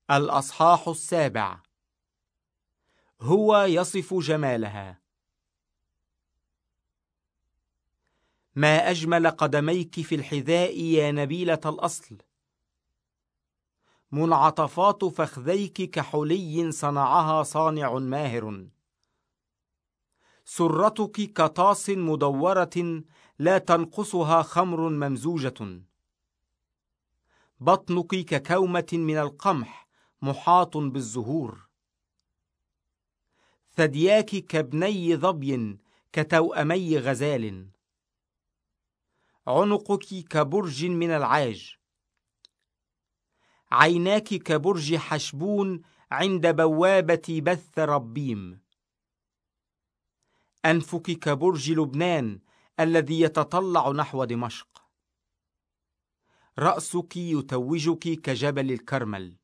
الأصحاح 7. هو يصف جمالها. ما أجمل قدميك في الحذاء يا نبيلة الأصل، منعطفات فخذيك كحلي صنعها صانع ماهر، سرتك كطاس مدورة لا تنقصها خمر ممزوجة، بطنك ككومة من القمح محاط بالزهور، ثدياك كابني ظبي كتوأمي غزال، عنقك كبرج من العاج، عيناك كبرج حشبون عند بوابة بث ربيم، أنفك كبرج لبنان الذي يتطلع نحو دمشق، رأسك يتوجك كجبل الكرمل،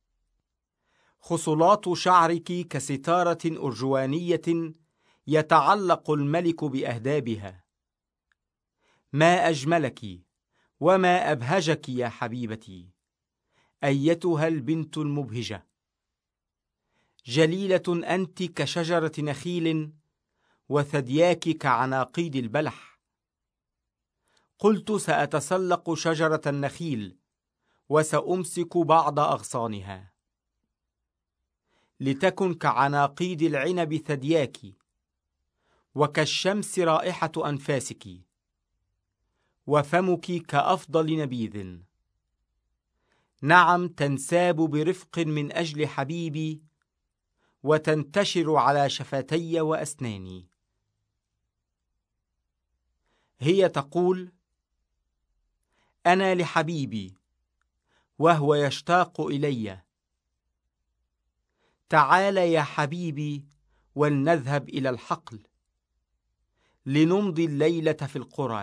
خصلات شعرك كستارة أرجوانية يتعلق الملك بأهدابها. ما أجملك وما أبهجك يا حبيبتي أيتها البنت المبهجة، جليلة أنت كشجرة نخيل وثدياك كعناقيد البلح. قلت سأتسلق شجرة النخيل وسأمسك بعض أغصانها، لتكن كعناقيد العنب ثدياك وكالشمس رائحة أنفاسك، وفمك كأفضل نبيذ. نعم، تنساب برفق من أجل حبيبي وتنتشر على شفتي وأسناني. هي تقول: أنا لحبيبي وهو يشتاق إلي. تعال يا حبيبي ولنذهب إلى الحقل، لنمضي الليلة في القرى.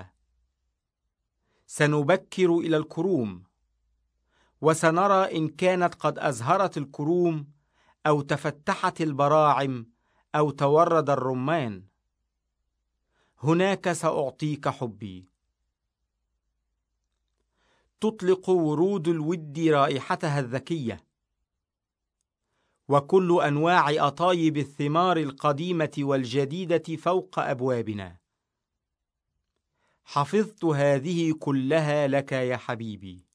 سنبكر إلى الكروم، وسنرى إن كانت قد أزهرت الكروم أو تفتحت البراعم أو تورد الرمان. هناك سأعطيك حبي. تطلق ورود الود رائحتها الذكية، وكل أنواع أطايب الثمار القديمة والجديدة فوق أبوابنا. حفظت هذه كلها لك يا حبيبي.